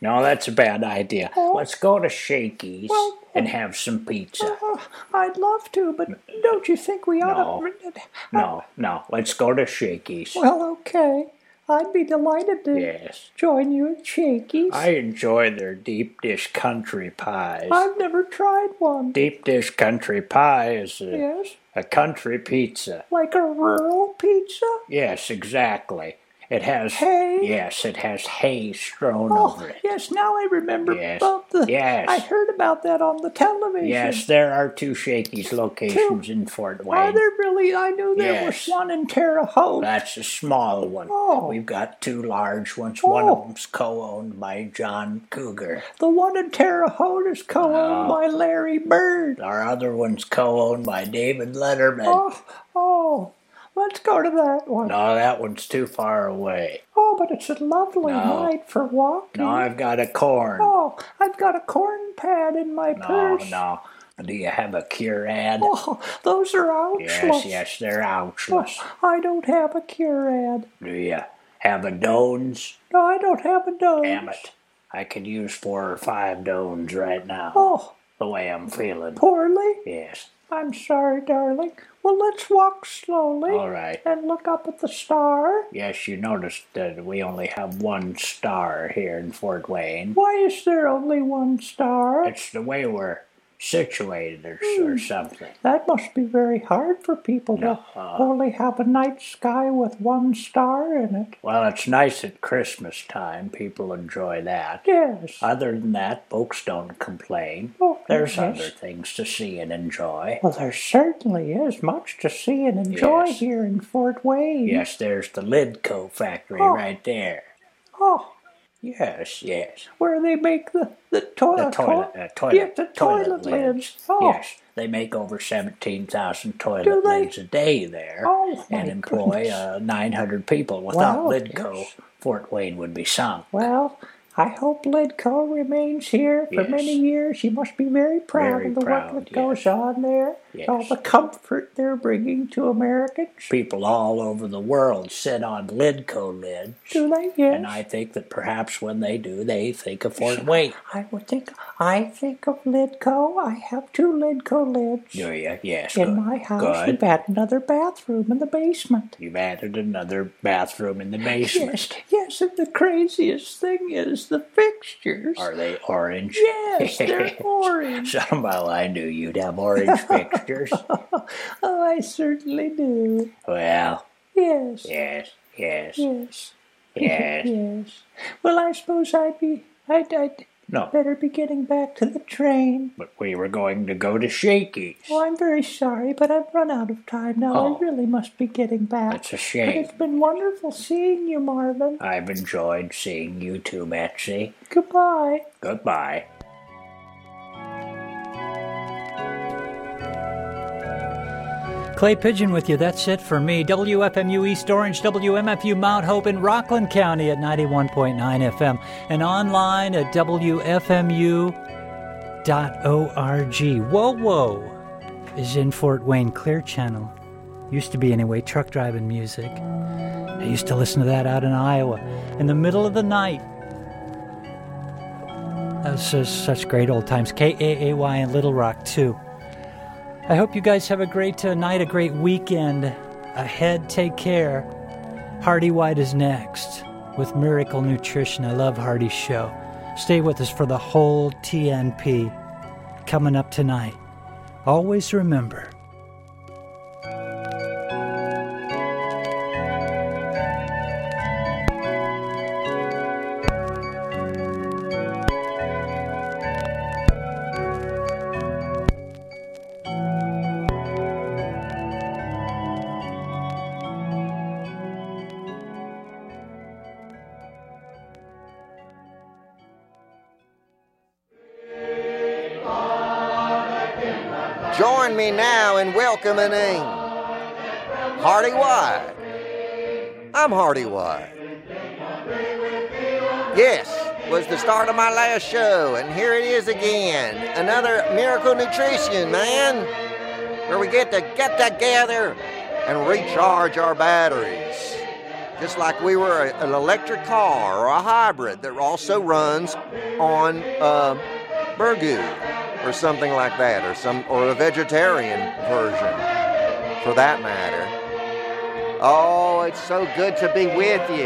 No, that's a bad idea. Oh. Let's go to Shakey's Well, and have some pizza. Uh, I'd love to, but don't you think we ought No. to... No, no, let's go to Shakey's. Well, okay. I'd be delighted to Yes. join you at Shakey's. I enjoy their deep dish country pies. I've never tried one. Deep dish country pie is a, Yes? a country pizza. Like a rural pizza? Yes, exactly. It has Hay? Yes, it has hay strewn Oh, over it. yes, now I remember Yes. about the... Yes. I heard about that on the television. Yes, there are two Shakey's locations in Fort Wayne. Are there really? I knew there Yes. was one in Terre Haute. That's a small one. Oh. We've got two large ones. One of Oh. them's co-owned by John Cougar. The one in Terre Haute is co-owned Oh. by Larry Bird. Our other one's co-owned by David Letterman. Oh, oh, let's go to that one. No, that one's too far away. Oh, but it's a lovely No. night for walking. No, I've got a corn. Oh, I've got a corn pad in my No, purse. no. Do you have a Curad? Oh, those are Yes, ouchless. yes, they're Oh, ouchless. I don't have a Curad. Do you have a Dones? No, I don't have a dose. Damn it. I could use four or five Dones right now. Oh, The way I'm feeling. poorly? Yes. I'm sorry, darling. Well, let's walk slowly. All right. And look up at the star. Yes, you noticed that we only have one star here in Fort Wayne. Why is there only one star? It's the way we're situated or, or something. That must be very hard for people No, to uh, only have a night sky with one star in it. Well, it's nice at Christmas time. People enjoy that. Yes. Other than that, folks don't complain. Oh, There's yes. other things to see and enjoy. Well, there certainly is much to see and enjoy Yes. here in Fort Wayne. Yes, there's the Lidco factory Oh. right there. Oh, Yes, yes. where they make the, the, to- The uh, toilet, to- uh, toilet, yeah, the toilet, lids. Oh. Yes, they make over seventeen thousand toilet Do they? lids a day there, Oh, my and employ goodness. uh, nine hundred people. Without Wow, Lidco, yes. Fort Wayne would be sunk. Well, I hope Lidco remains here for Yes. many years. You must be very proud Very of the proud, work that yes. goes on there. Yes. All the comfort they're bringing to Americans. People all over the world sit on Lidco lids, Do they? Yes. and I think that perhaps when they do, they think of Fort Wayne. I would think. I think of Lidco. I have two Lidco lids Do you? Yes. in good. my house. Good. We've added another bathroom in the basement. You've added another bathroom in the basement. Yes, yes, and the craziest thing is the fixtures. Are they orange? Yes, they're orange. Somehow I knew you'd have orange fixtures. Oh, I certainly do. Well, Yes. yes, yes, Yes. yes. Yes. Well, I suppose I'd be. I'd, I'd No, better be getting back to the train. but we were going to go to Shakey's. Oh, I'm very sorry, but I've run out of time now. Oh. I really must be getting back. That's a But shame. it's been wonderful seeing you, Marvin. I've enjoyed seeing you too, Betsy. Goodbye. Goodbye. Clay Pigeon with you. That's it for me. W F M U East Orange, W M F U Mount Hope in Rockland County at ninety-one point nine F M and online at W F M U dot org. Whoa, whoa is in Fort Wayne, Clear Channel. Used to be anyway, truck driving music. I used to listen to that out in Iowa in the middle of the night. That was just such great old times. K A A Y in Little Rock, too. I hope you guys have a great uh, night, a great weekend ahead. Take care. Hardy White is next with Miracle Nutrition. I love Hardy's show. Stay with us for the whole T N P coming up tonight. Always remember, Join me now in welcoming Hardy White. I'm Hardy White. Yes, was the start of my last show, and here it is again. Another Miracle Nutrition, man, where we get to get together and recharge our batteries. just like we were a, an electric car or a hybrid that also runs on uh, burgoo or something like that, or some or a vegetarian version, for that matter. Oh, it's so good to be with you.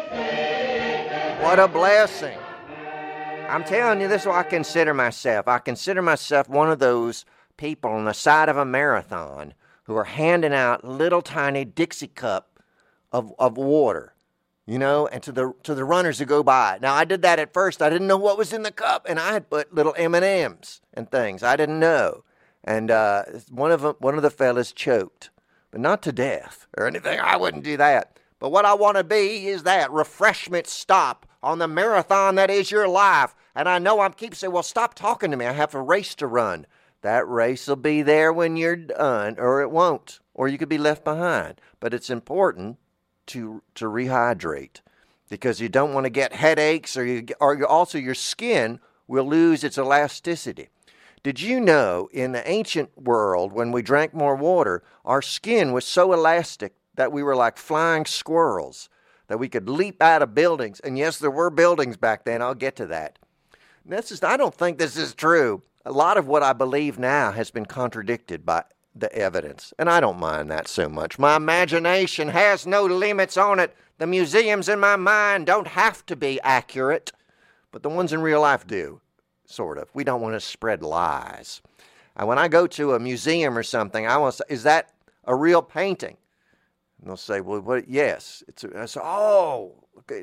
What a blessing. I'm telling you, this is what I consider myself. I consider myself one of those people on the side of a marathon who are handing out little tiny Dixie cup of, of water, you know, and to the to the runners who go by. Now, I did that at first. I didn't know what was in the cup, and I had put little M and M's and things. I didn't know. And uh, one of them, one of the fellas choked, but not to death or anything. I wouldn't do that. But what I want to be is that refreshment stop on the marathon that is your life. And I know I'm keep saying, well, stop talking to me. I have a race to run. That race will be there when you're done, or it won't, or you could be left behind. But it's important to to rehydrate, because you don't want to get headaches, or you or also your skin will lose its elasticity. Did you know in the ancient world, when we drank more water, our skin was so elastic that we were like flying squirrels, that we could leap out of buildings? And yes, there were buildings back then. I'll get to that. And this is, I don't think this is true. A lot of what I believe now has been contradicted by the evidence, and I don't mind that so much. My imagination has no limits on it. The museums in my mind don't have to be accurate, but the ones in real life do, sort of. We don't want to spread lies. And when I go to a museum or something, I want to say, is that a real painting? And they'll say, well, what? Yes. It's a, I say, oh, okay.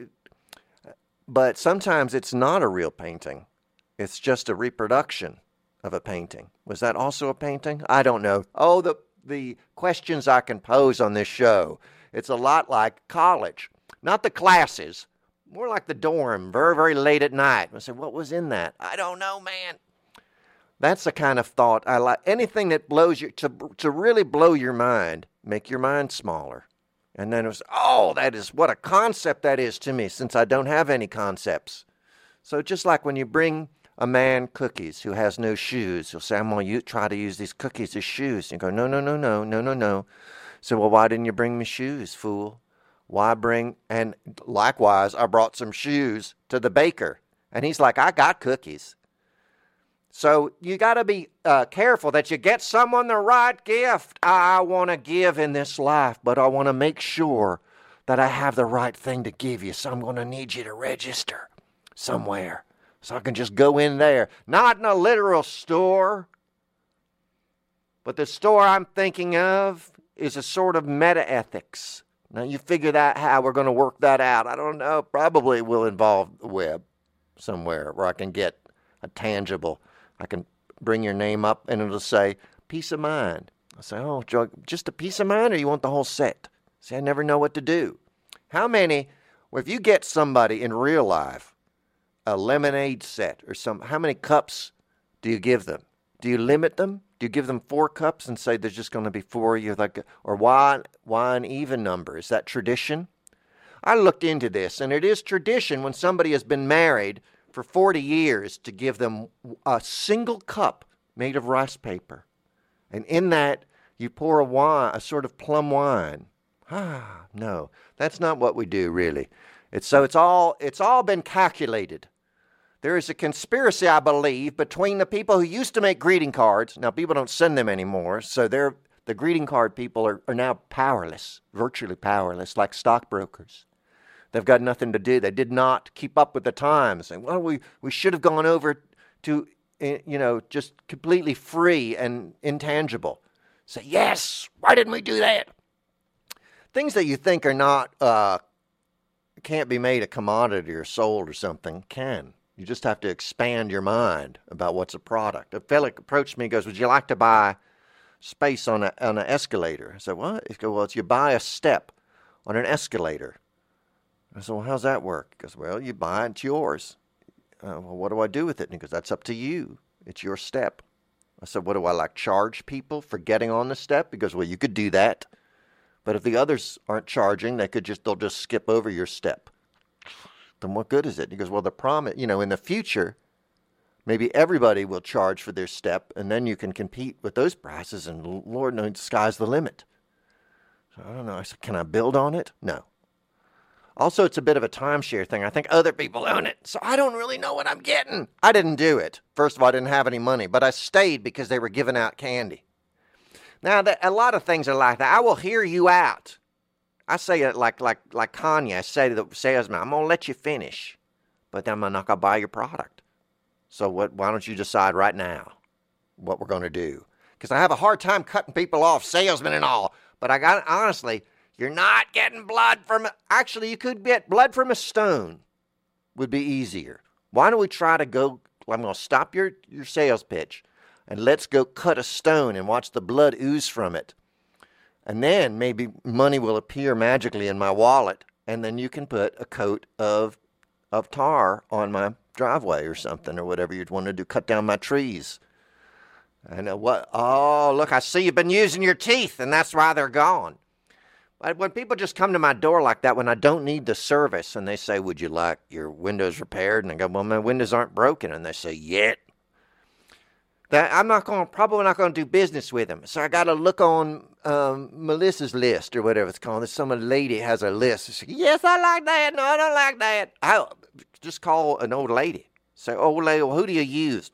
But sometimes it's not a real painting. It's just a reproduction of a painting. Was that also a painting? I don't know. Oh, the the questions I can pose on this show. It's a lot like college. Not the classes. More like the dorm, very, very late at night. I say, what was in that? I don't know, man. That's the kind of thought I like. Anything that blows you, to, to really blow your mind, make your mind smaller. And then it was, oh, that is, what a concept that is to me, since I don't have any concepts. So just like when you bring a man cookies who has no shoes, he'll say, I'm going to try to use these cookies as shoes. And you go, no, no, no, no, no, no, no. So, well, why didn't you bring me shoes, fool? Why bring, and likewise, I brought some shoes to the baker. And he's like, I got cookies. So you got to be uh, careful that you get someone the right gift. I want to give in this life, but I want to make sure that I have the right thing to give you. So I'm going to need you to register somewhere, so I can just go in there. Not in a literal store, but the store I'm thinking of is a sort of meta-ethics. Now, you figure that how we're going to work that out. I don't know. Probably will involve the web somewhere where I can get a tangible. I can bring your name up and it'll say, peace of mind. I say, oh, just a piece of mind, or you want the whole set? See, I never know what to do. How many, well, if you get somebody in real life, a lemonade set or some, how many cups do you give them? Do you limit them? Do you give them four cups and say there's just going to be four? You're like, or why, why an even number? Is that tradition? I looked into this, and it is tradition when somebody has been married for forty years to give them a single cup made of rice paper. And in that, you pour a wine, a sort of plum wine. Ah, no, that's not what we do, really. It's so it's all it's all been calculated. There is a conspiracy, I believe, between the people who used to make greeting cards. Now, people don't send them anymore, so they're, the greeting card people are, are now powerless, virtually powerless, like stockbrokers. They've got nothing to do. They did not keep up with the times. And, well, we, we should have gone over to, you know, just completely free and intangible. Say, yes, why didn't we do that? Things that you think are not, uh, can't be made a commodity or sold or something, can. You just have to expand your mind about what's a product. A fellow approached me and goes, would you like to buy space on, a, on an escalator? I said, what? He goes, well, it's you buy a step on an escalator. I said, well, how's that work? He goes, well, you buy it, it's yours. Uh, well, what do I do with it? And he goes, that's up to you. It's your step. I said, what do I, like, charge people for getting on the step? He goes, well, you could do that. But if the others aren't charging, they could just, they'll just skip over your step. Then what good is it? He goes, well, the promise, you know, in the future, maybe everybody will charge for their step, and then you can compete with those prices, and Lord knows, the sky's the limit. So I don't know. I said, can I build on it? No. Also, it's a bit of a timeshare thing. I think other people own it, so I don't really know what I'm getting. I didn't do it. First of all, I didn't have any money, but I stayed because they were giving out candy. Now, that, a lot of things are like that. I will hear you out. I say it like like like Kanye. I say to the salesman, I'm going to let you finish, but then I'm not going to buy your product. So what? Why don't you decide right now what we're going to do? Because I have a hard time cutting people off, salesmen and all. But I got honestly, you're not getting blood from, actually, you could get blood from a stone would be easier. Why don't we try to go, I'm going to stop your, your sales pitch, and let's go cut a stone and watch the blood ooze from it. And then maybe money will appear magically in my wallet, and then you can put a coat of of tar on my driveway or something, or whatever you'd want to do, cut down my trees. I know what, oh, look, I see you've been using your teeth, and that's why they're gone. But when people just come to my door like that, when I don't need the service, and they say, would you like your windows repaired? And I go, well, my windows aren't broken. And they say, yet. That I'm not going, probably not going to do business with them. So I got to look on um, Melissa's list, or whatever it's called. There's some lady has a list. She goes, yes, I like that. No, I don't like that. I just call an old lady. Say, old lady, well, who do you use?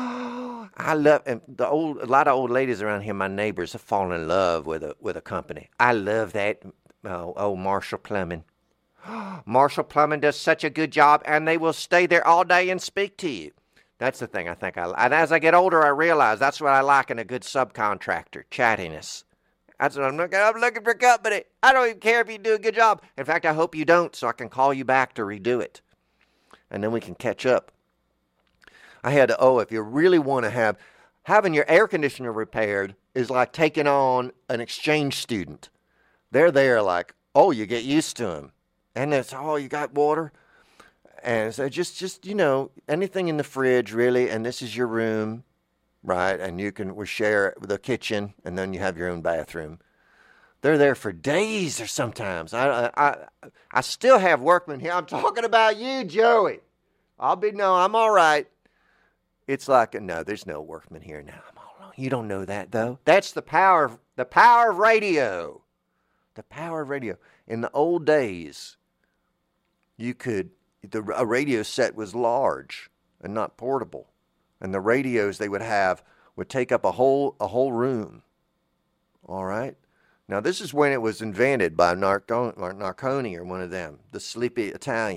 I love, and the old, a lot of old ladies around here, my neighbors, have fallen in love with a with a company. I love that. Oh, oh Marshall Plumbing. Marshall Plumbing does such a good job, and they will stay there all day and speak to you. That's the thing I think I like. And as I get older, I realize that's what I like in a good subcontractor, chattiness. That's what I'm looking, I'm looking for company. I don't even care if you do a good job. In fact, I hope you don't, so I can call you back to redo it. And then we can catch up. I had to, oh, if you really want to have, having your air conditioner repaired is like taking on an exchange student. They're there like, oh, you get used to them. And it's, oh, you got water? And so just, just, you know, anything in the fridge, really, and this is your room, right? And you can, we share the kitchen, and then you have your own bathroom. They're there for days or sometimes. I, I, I still have workmen here. I'm talking about you, Joey. I'll be, no, I'm all right. It's like, no, there's no workman here now. I'm all alone. You don't know that, though. That's the power of, the power of radio. The power of radio. In the old days, you could, the, a radio set was large and not portable. And the radios they would have would take up a whole, a whole room. All right? Now, this is when it was invented by Narcon, Marconi or one of them, the sleepy Italian.